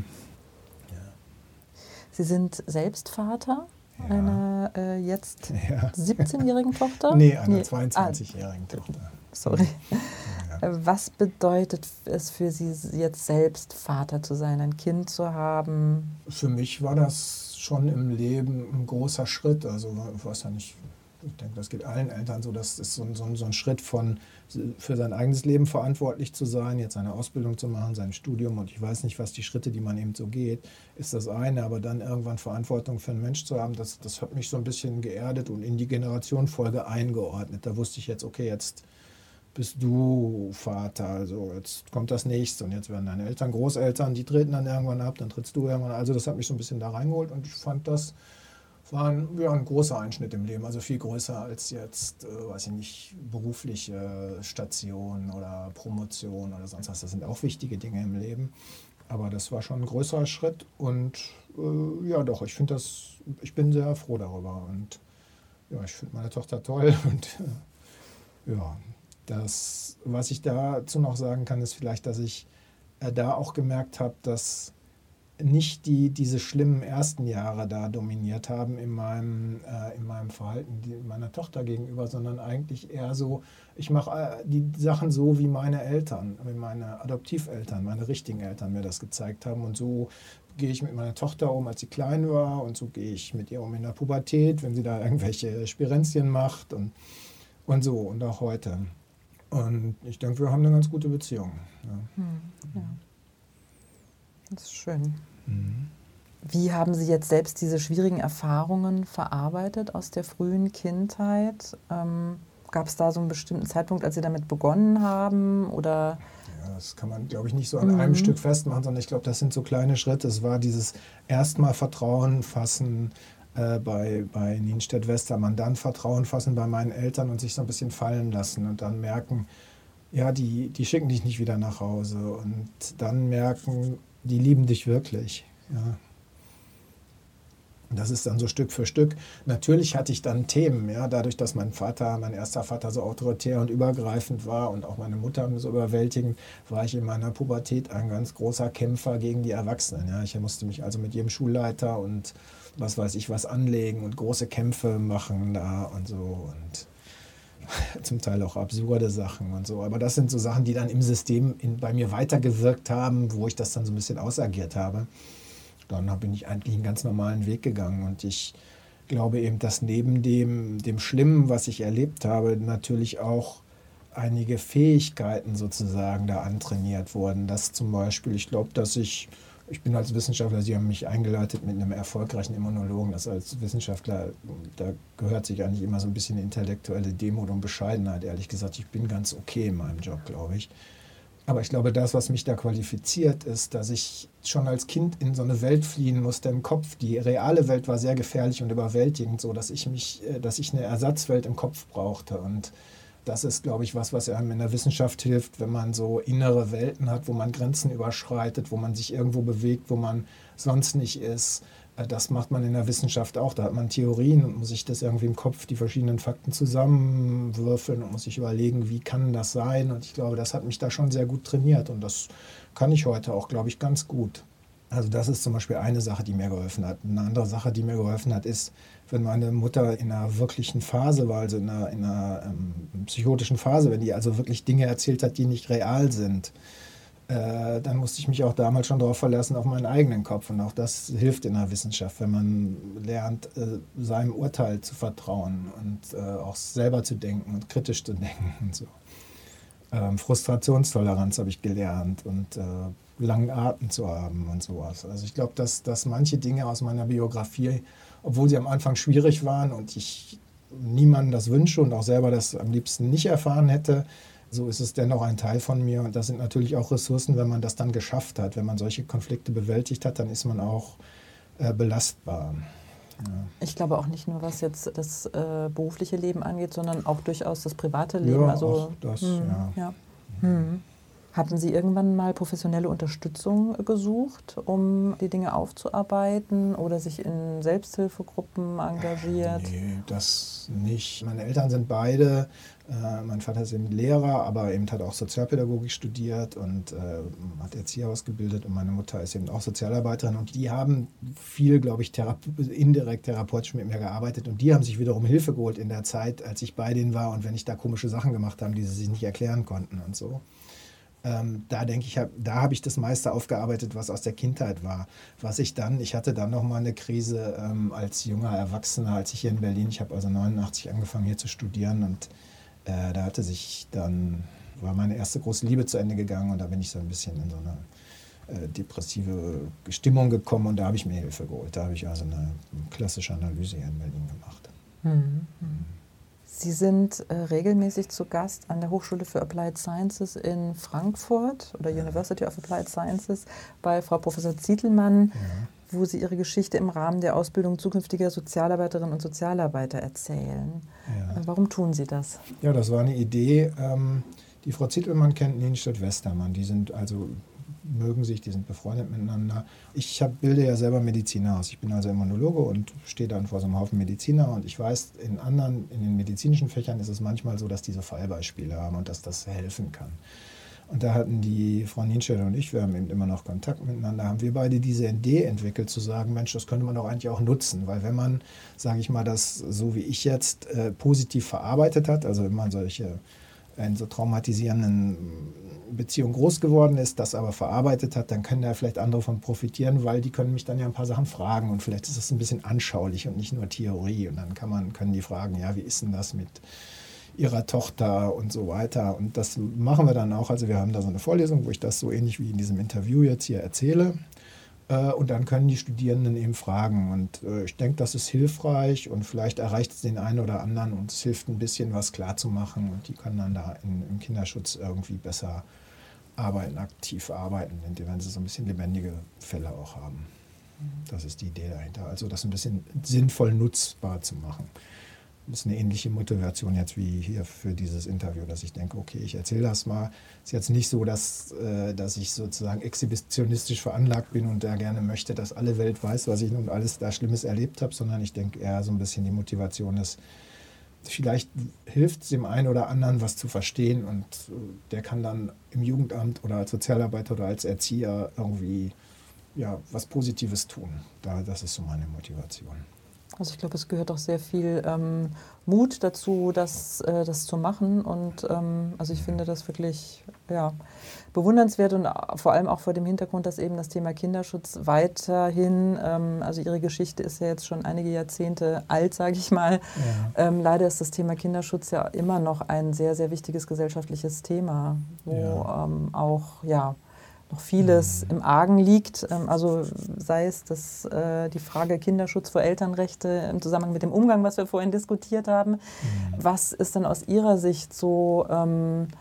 Ja. Sie sind selbst Vater einer jetzt Ja. 17-jährigen Tochter? Nee, einer 22-jährigen Tochter. Sorry. Ja. Was bedeutet es für Sie, jetzt selbst Vater zu sein, ein Kind zu haben? Für mich war das schon im Leben ein großer Schritt. Also ich weiß ja nicht, ich denke, das geht allen Eltern so. Das ist so ein Schritt für sein eigenes Leben verantwortlich zu sein, jetzt seine Ausbildung zu machen, sein Studium, und ich weiß nicht, was die Schritte, die man eben so geht, ist das eine, aber dann irgendwann Verantwortung für einen Mensch zu haben, das hat mich so ein bisschen geerdet und in die Generationenfolge eingeordnet. Da wusste ich jetzt, okay, jetzt bist du Vater, also jetzt kommt das Nächste, und jetzt werden deine Eltern Großeltern, die treten dann irgendwann ab, dann trittst du irgendwann. Also das hat mich so ein bisschen da reingeholt, und ich fand, das war ein großer Einschnitt im Leben, also viel größer als jetzt, weiß ich nicht, berufliche Station oder Promotion oder sonst was. Das sind auch wichtige Dinge im Leben, aber das war schon ein größerer Schritt, und ich bin sehr froh darüber, und ja, ich finde meine Tochter toll, und das, was ich dazu noch sagen kann, ist vielleicht, dass ich da auch gemerkt habe, dass nicht diese schlimmen ersten Jahre da dominiert haben in meinem Verhalten meiner Tochter gegenüber, sondern eigentlich eher so, ich mache die Sachen so, wie meine Eltern, wie meine Adoptiveltern, meine richtigen Eltern mir das gezeigt haben, und so gehe ich mit meiner Tochter um, als sie klein war, und so gehe ich mit ihr um in der Pubertät, wenn sie da irgendwelche Spirenzchen macht, und so, und auch heute. Und ich denke, wir haben eine ganz gute Beziehung. Ja. Ja. Das ist schön. Wie haben Sie jetzt selbst diese schwierigen Erfahrungen verarbeitet aus der frühen Kindheit? Gab es da so einen bestimmten Zeitpunkt, als Sie damit begonnen haben? Oder? Ja, das kann man, glaube ich, nicht so an einem Stück festmachen, sondern ich glaube, das sind so kleine Schritte. Es war dieses erstmal Vertrauen fassen bei Nienstedt-Westermann, dann Vertrauen fassen bei meinen Eltern und sich so ein bisschen fallen lassen und dann merken, ja, die schicken dich nicht wieder nach Hause, und dann merken, die lieben dich wirklich. Ja. Das ist dann so Stück für Stück. Natürlich hatte ich dann Themen, ja, dadurch, dass mein erster Vater so autoritär und übergreifend war und auch meine Mutter so überwältigend, war ich in meiner Pubertät ein ganz großer Kämpfer gegen die Erwachsenen. Ja. Ich musste mich also mit jedem Schulleiter und was weiß ich was anlegen und große Kämpfe machen da und so, und zum Teil auch absurde Sachen und so. Aber das sind so Sachen, die dann im System bei mir weitergewirkt haben, wo ich das dann so ein bisschen ausagiert habe. Dann bin ich eigentlich einen ganz normalen Weg gegangen, und ich glaube eben, dass neben dem Schlimmen, was ich erlebt habe, natürlich auch einige Fähigkeiten sozusagen da antrainiert wurden. Das zum Beispiel, ich glaube, dass ich bin als Wissenschaftler, Sie haben mich eingeleitet mit einem erfolgreichen Immunologen, das als Wissenschaftler, da gehört sich eigentlich immer so ein bisschen intellektuelle Demut und Bescheidenheit, ehrlich gesagt. Ich bin ganz okay in meinem Job, glaube ich. Aber ich glaube, das, was mich da qualifiziert, ist, dass ich schon als Kind in so eine Welt fliehen musste im Kopf. Die reale Welt war sehr gefährlich und überwältigend, so dass ich eine Ersatzwelt im Kopf brauchte. Und das ist, glaube ich, was einem in der Wissenschaft hilft, wenn man so innere Welten hat, wo man Grenzen überschreitet, wo man sich irgendwo bewegt, wo man sonst nicht ist. Das macht man in der Wissenschaft auch. Da hat man Theorien und muss sich das irgendwie im Kopf, die verschiedenen Fakten zusammenwürfeln und muss sich überlegen, wie kann das sein. Und ich glaube, das hat mich da schon sehr gut trainiert und das kann ich heute auch, glaube ich, ganz gut. Also das ist zum Beispiel eine Sache, die mir geholfen hat. Eine andere Sache, die mir geholfen hat, ist, wenn meine Mutter in einer wirklichen Phase war, also in einer psychotischen Phase, wenn die also wirklich Dinge erzählt hat, die nicht real sind, dann musste ich mich auch damals schon darauf verlassen, auf meinen eigenen Kopf. Und auch das hilft in der Wissenschaft, wenn man lernt, seinem Urteil zu vertrauen und auch selber zu denken und kritisch zu denken und so. Frustrationstoleranz habe ich gelernt und langen Atem zu haben und sowas. Also ich glaube, dass manche Dinge aus meiner Biografie, obwohl sie am Anfang schwierig waren und ich niemandem das wünsche und auch selber das am liebsten nicht erfahren hätte, so ist es dennoch ein Teil von mir. Und das sind natürlich auch Ressourcen, wenn man das dann geschafft hat. Wenn man solche Konflikte bewältigt hat, dann ist man auch belastbar. Ja. Ich glaube auch nicht nur, was jetzt das berufliche Leben angeht, sondern auch durchaus das private Leben. Ja, also, auch das, ja. Ja. Hatten Sie irgendwann mal professionelle Unterstützung gesucht, um die Dinge aufzuarbeiten oder sich in Selbsthilfegruppen engagiert? Nee, das nicht. Meine Eltern sind beide, mein Vater ist eben Lehrer, aber eben hat auch Sozialpädagogik studiert und hat Erzieher ausgebildet und meine Mutter ist eben auch Sozialarbeiterin und die haben viel, glaube ich, indirekt therapeutisch mit mir gearbeitet und die haben sich wiederum Hilfe geholt in der Zeit, als ich bei denen war und wenn ich da komische Sachen gemacht habe, die sie sich nicht erklären konnten und so. Da denke ich, da habe ich das meiste aufgearbeitet, was aus der Kindheit war. Ich hatte dann nochmal eine Krise als junger Erwachsener, als ich hier in Berlin, ich habe also 89 angefangen hier zu studieren und war meine erste große Liebe zu Ende gegangen und da bin ich so ein bisschen in so eine depressive Stimmung gekommen und da habe ich mir Hilfe geholt. Da habe ich also eine klassische Analyse hier in Berlin gemacht. Sie sind regelmäßig zu Gast an der Hochschule für Applied Sciences in Frankfurt oder University of Applied Sciences bei Frau Professor Zietelmann, wo Sie Ihre Geschichte im Rahmen der Ausbildung zukünftiger Sozialarbeiterinnen und Sozialarbeiter erzählen. Ja. Warum tun Sie das? Ja, das war eine Idee. Die Frau Zietelmann kennt Nienstedt Westermann. Die sind die sind befreundet miteinander. Ich bilde ja selber Mediziner aus. Ich bin also Immunologe und stehe dann vor so einem Haufen Mediziner und ich weiß, in den medizinischen Fächern ist es manchmal so, dass diese Fallbeispiele haben und dass das helfen kann. Und da hatten die Frau Nienstedt und ich, wir haben eben immer noch Kontakt miteinander, haben wir beide diese Idee entwickelt, zu sagen, Mensch, das könnte man doch eigentlich auch nutzen, weil wenn man, sage ich mal, das so wie ich jetzt positiv verarbeitet hat, also wenn man in so traumatisierenden Beziehungen groß geworden ist, das aber verarbeitet hat, dann können da vielleicht andere von profitieren, weil die können mich dann ja ein paar Sachen fragen und vielleicht ist das ein bisschen anschaulich und nicht nur Theorie und dann können die fragen, ja, wie ist denn das mit ihrer Tochter und so weiter und das machen wir dann auch, also wir haben da so eine Vorlesung, wo ich das so ähnlich wie in diesem Interview jetzt hier erzähle und dann können die Studierenden eben fragen und ich denke, das ist hilfreich und vielleicht erreicht es den einen oder anderen und es hilft ein bisschen was klarzumachen und die können dann da im Kinderschutz irgendwie besser aktiv arbeiten, wenn sie so ein bisschen lebendige Fälle auch haben. Das ist die Idee dahinter, also das ein bisschen sinnvoll nutzbar zu machen. Das ist eine ähnliche Motivation jetzt wie hier für dieses Interview, dass ich denke, okay, ich erzähle das mal. Es ist jetzt nicht so, dass ich sozusagen exhibitionistisch veranlagt bin und da gerne möchte, dass alle Welt weiß, was ich nun alles da Schlimmes erlebt habe, sondern ich denke eher so ein bisschen die Motivation ist, vielleicht hilft es dem einen oder anderen, was zu verstehen und der kann dann im Jugendamt oder als Sozialarbeiter oder als Erzieher irgendwie was Positives tun. Das ist so meine Motivation. Also ich glaube, es gehört auch sehr viel Mut dazu, das zu machen. Und also ich finde das wirklich bewundernswert und vor allem auch vor dem Hintergrund, dass eben das Thema Kinderschutz weiterhin, also Ihre Geschichte ist ja jetzt schon einige Jahrzehnte alt, sage ich mal. Ja. Leider ist das Thema Kinderschutz ja immer noch ein sehr, sehr wichtiges gesellschaftliches Thema, wo auch noch vieles im Argen liegt. Also sei es die Frage Kinderschutz vor Elternrechte im Zusammenhang mit dem Umgang, was wir vorhin diskutiert haben. Was ist denn aus Ihrer Sicht so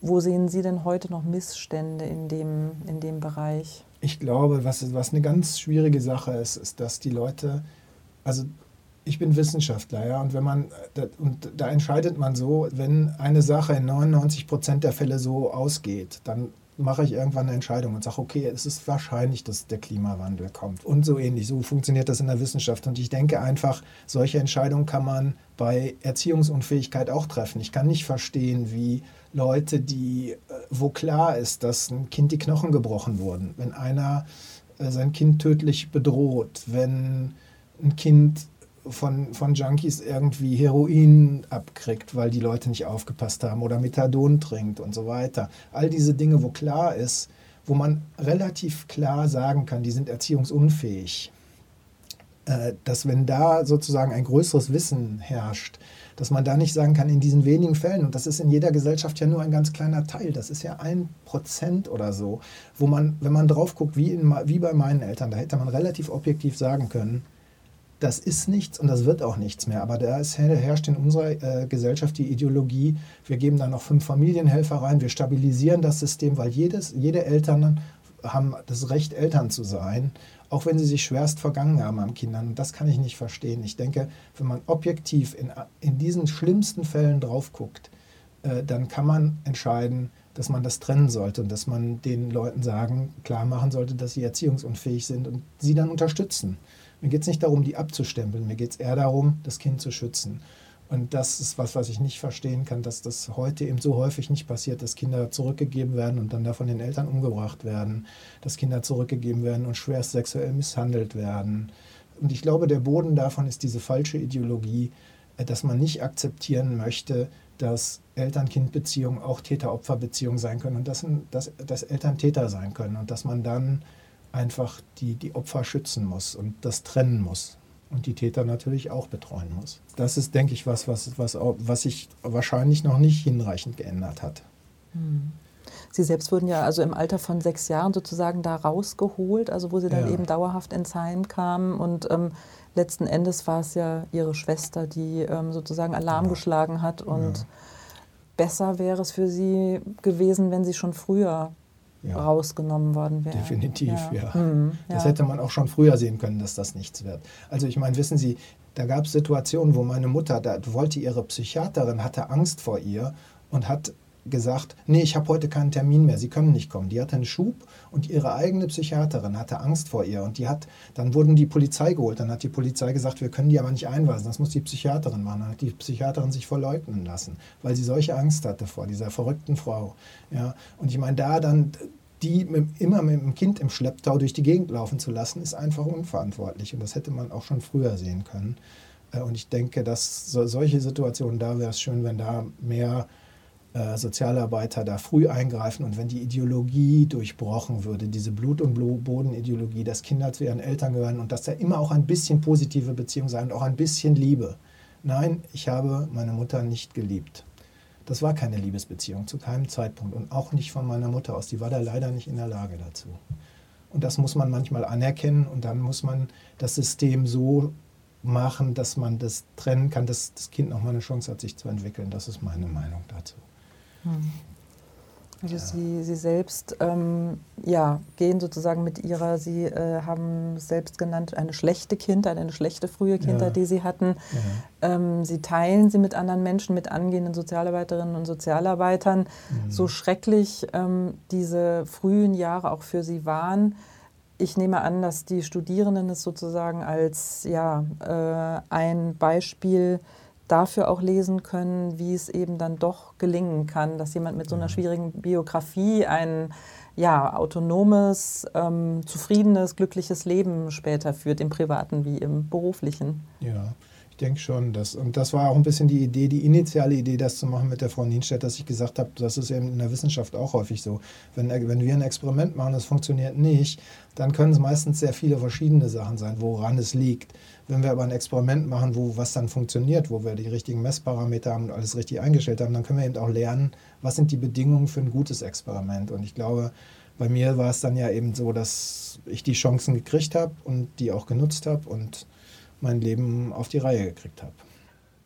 Wo sehen Sie denn heute noch Missstände in dem Bereich? Ich glaube, was eine ganz schwierige Sache ist, ist, dass die Leute, also ich bin Wissenschaftler, ja, und da entscheidet man so, wenn eine Sache in 99% der Fälle so ausgeht, dann mache ich irgendwann eine Entscheidung und sage, okay, es ist wahrscheinlich, dass der Klimawandel kommt. Und so ähnlich, so funktioniert das in der Wissenschaft. Und ich denke einfach, solche Entscheidungen kann man bei Erziehungsunfähigkeit auch treffen. Ich kann nicht verstehen, wie Leute, wo klar ist, dass ein Kind die Knochen gebrochen wurden, wenn einer sein Kind tödlich bedroht, wenn ein Kind von Junkies irgendwie Heroin abkriegt, weil die Leute nicht aufgepasst haben oder Methadon trinkt und so weiter. All diese Dinge, wo klar ist, wo man relativ klar sagen kann, die sind erziehungsunfähig. Dass wenn da sozusagen ein größeres Wissen herrscht, dass man da nicht sagen kann, in diesen wenigen Fällen, und das ist in jeder Gesellschaft ja nur ein ganz kleiner Teil, das ist ja 1% oder so, wo man, wenn man drauf guckt, wie bei meinen Eltern, da hätte man relativ objektiv sagen können, das ist nichts und das wird auch nichts mehr. Aber herrscht in unserer Gesellschaft die Ideologie, wir geben da noch 5 Familienhelfer rein, wir stabilisieren das System, weil jede Eltern haben das Recht, Eltern zu sein, auch wenn sie sich schwerst vergangen haben an Kindern. Und das kann ich nicht verstehen. Ich denke, wenn man objektiv in diesen schlimmsten Fällen drauf guckt, dann kann man entscheiden, dass man das trennen sollte und dass man den Leuten klar machen sollte, dass sie erziehungsunfähig sind und sie dann unterstützen. Mir geht es nicht darum, die abzustempeln, mir geht es eher darum, das Kind zu schützen. Und das ist was ich nicht verstehen kann, dass das heute eben so häufig nicht passiert, dass Kinder zurückgegeben werden und dann da von den Eltern umgebracht werden, dass Kinder zurückgegeben werden und schwerst sexuell misshandelt werden. Und ich glaube, der Boden davon ist diese falsche Ideologie, dass man nicht akzeptieren möchte, dass Eltern-Kind-Beziehungen auch Täter-Opfer-Beziehungen sein können und dass Eltern Täter sein können und dass man dann einfach die Opfer schützen muss und das trennen muss und die Täter natürlich auch betreuen muss. Das ist, denke ich, was sich wahrscheinlich noch nicht hinreichend geändert hat. Sie selbst wurden ja also im Alter von 6 Jahren sozusagen da rausgeholt, also wo Sie dann eben dauerhaft ins Heim kamen und letzten Endes war es ja Ihre Schwester, die sozusagen Alarm geschlagen hat und besser wäre es für Sie gewesen, wenn Sie schon früher rausgenommen worden wäre. Definitiv, ja. Das hätte man auch schon früher sehen können, dass das nichts wird. Also ich meine, wissen Sie, da gab es Situationen, wo meine Mutter, da wollte ihre Psychiaterin, hatte Angst vor ihr und hat gesagt, nee, ich habe heute keinen Termin mehr, Sie können nicht kommen. Die hatte einen Schub und ihre eigene Psychiaterin hatte Angst vor ihr und dann wurden die Polizei geholt. Dann hat die Polizei gesagt, wir können die aber nicht einweisen, das muss die Psychiaterin machen. Dann hat die Psychiaterin sich verleugnen lassen, weil sie solche Angst hatte vor dieser verrückten Frau. Ja, und ich meine, da dann die immer mit dem Kind im Schlepptau durch die Gegend laufen zu lassen, ist einfach unverantwortlich. Und das hätte man auch schon früher sehen können. Und ich denke, dass solche Situationen, da wäre es schön, wenn da mehr Sozialarbeiter da früh eingreifen und wenn die Ideologie durchbrochen würde, diese Blut- und Bodenideologie, dass Kinder zu ihren Eltern gehören und dass da immer auch ein bisschen positive Beziehung sein und auch ein bisschen Liebe. Nein, ich habe meine Mutter nicht geliebt. Das war keine Liebesbeziehung, zu keinem Zeitpunkt und auch nicht von meiner Mutter aus. Die war da leider nicht in der Lage dazu. Und das muss man manchmal anerkennen und dann muss man das System so machen, dass man das trennen kann, dass das Kind noch mal eine Chance hat, sich zu entwickeln. Das ist meine Meinung dazu. Also Sie selbst gehen sozusagen mit Ihrer, Sie haben es selbst genannt, eine schlechte Kindheit, eine schlechte frühe Kindheit, die Sie hatten. Sie teilen sie mit anderen Menschen, mit angehenden Sozialarbeiterinnen und Sozialarbeitern. So schrecklich diese frühen Jahre auch für Sie waren. Ich nehme an, dass die Studierenden es sozusagen als ein Beispiel dafür auch lesen können, wie es eben dann doch gelingen kann, dass jemand mit so einer schwierigen Biografie ein autonomes, zufriedenes, glückliches Leben später führt, im Privaten wie im Beruflichen. Ja, ich denke schon. Und das war auch ein bisschen die initiale Idee, das zu machen mit der Frau Nienstedt, dass ich gesagt habe, das ist eben in der Wissenschaft auch häufig so. Wenn wir ein Experiment machen, das funktioniert nicht, dann können es meistens sehr viele verschiedene Sachen sein, woran es liegt. Wenn wir aber ein Experiment machen, was dann funktioniert, wo wir die richtigen Messparameter haben und alles richtig eingestellt haben, dann können wir eben auch lernen, was sind die Bedingungen für ein gutes Experiment. Und ich glaube, bei mir war es dann ja eben so, dass ich die Chancen gekriegt habe und die auch genutzt habe und mein Leben auf die Reihe gekriegt habe.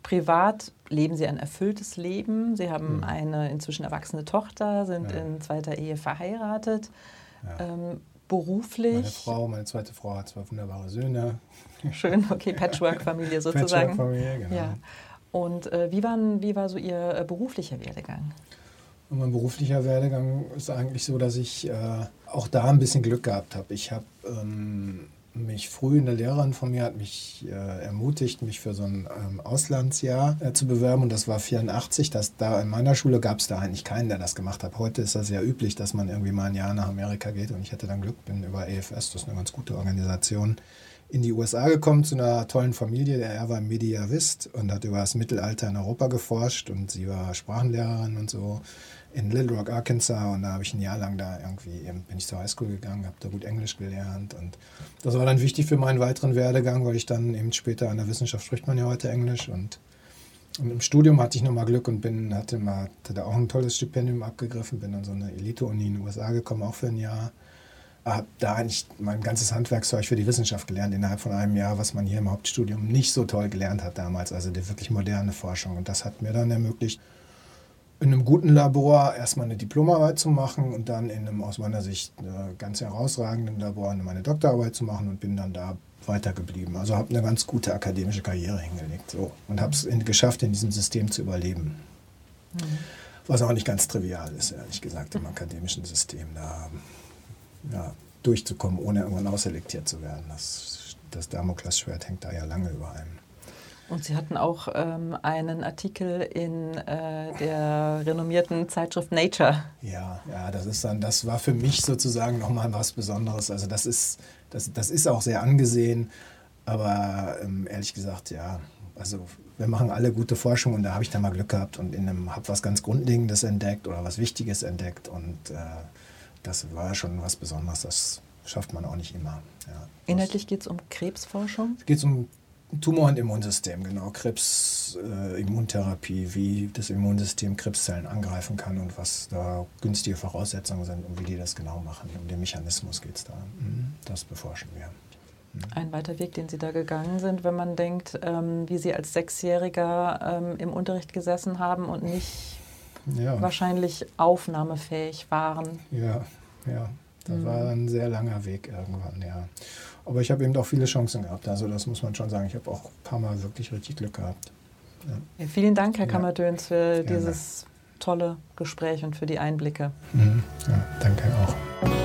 Privat leben Sie ein erfülltes Leben. Sie haben eine inzwischen erwachsene Tochter, sind in zweiter Ehe verheiratet. Ja. Beruflich? Meine zweite Frau hat 2 wunderbare Söhne. Schön, okay, Patchwork-Familie sozusagen. Patchwork-Familie, genau. Ja. Und wie war so Ihr beruflicher Werdegang? Und mein beruflicher Werdegang ist eigentlich so, dass ich auch da ein bisschen Glück gehabt habe. Ich habe mich früh, eine Lehrerin von mir hat mich ermutigt, mich für so ein Auslandsjahr zu bewerben. Und das war 1984. Da in meiner Schule gab es da eigentlich keinen, der das gemacht hat. Heute ist das ja üblich, dass man irgendwie mal ein Jahr nach Amerika geht. Und ich hatte dann Glück, bin über EFS, das ist eine ganz gute Organisation, in die USA gekommen zu einer tollen Familie. Er war Mediavist und hat über das Mittelalter in Europa geforscht. Und sie war Sprachenlehrerin und so in Little Rock, Arkansas. Und da habe ich ein Jahr lang bin ich zur Highschool gegangen, habe da gut Englisch gelernt. Und das war dann wichtig für meinen weiteren Werdegang, weil ich dann eben später an der Wissenschaft spricht man ja heute Englisch. Und im Studium hatte ich nochmal Glück und hatte da auch ein tolles Stipendium abgegriffen, bin an so eine Elite-Uni in den USA gekommen, auch für ein Jahr. Habe da eigentlich mein ganzes Handwerkszeug für die Wissenschaft gelernt, innerhalb von einem Jahr, was man hier im Hauptstudium nicht so toll gelernt hat damals, also die wirklich moderne Forschung. Und das hat mir dann ermöglicht, in einem guten Labor erstmal eine Diplomarbeit zu machen und dann in einem aus meiner Sicht ganz herausragenden Labor meine Doktorarbeit zu machen und bin dann da weitergeblieben. Also habe eine ganz gute akademische Karriere hingelegt so, und habe es geschafft, in diesem System zu überleben. Was auch nicht ganz trivial ist, ehrlich gesagt, im akademischen System da durchzukommen, ohne irgendwann ausselektiert zu werden. Das Damoklesschwert hängt da ja lange über einem. Und Sie hatten auch einen Artikel in der renommierten Zeitschrift Nature. Ja, das war für mich sozusagen nochmal was Besonderes. Also das ist auch sehr angesehen, aber ehrlich gesagt, ja, also wir machen alle gute Forschung und da habe ich dann mal Glück gehabt und habe was ganz Grundlegendes entdeckt oder was Wichtiges entdeckt und das war schon was Besonderes, das schafft man auch nicht immer. Ja. Inhaltlich geht es um Krebsforschung? Es geht um Tumor- und Immunsystem, genau. Krebs, Immuntherapie, wie das Immunsystem Krebszellen angreifen kann und was da günstige Voraussetzungen sind und wie die das genau machen. Um den Mechanismus geht es da. Das beforschen wir. Ein weiter Weg, den Sie da gegangen sind, wenn man denkt, wie Sie als Sechsjähriger im Unterricht gesessen haben und nicht wahrscheinlich aufnahmefähig waren. Ja. Das war ein sehr langer Weg irgendwann, ja. Aber ich habe eben auch viele Chancen gehabt, also das muss man schon sagen. Ich habe auch ein paar Mal wirklich richtig Glück gehabt. Ja. Ja, vielen Dank, Herr Kammerdöns, für dieses tolle Gespräch und für die Einblicke. Ja, danke auch.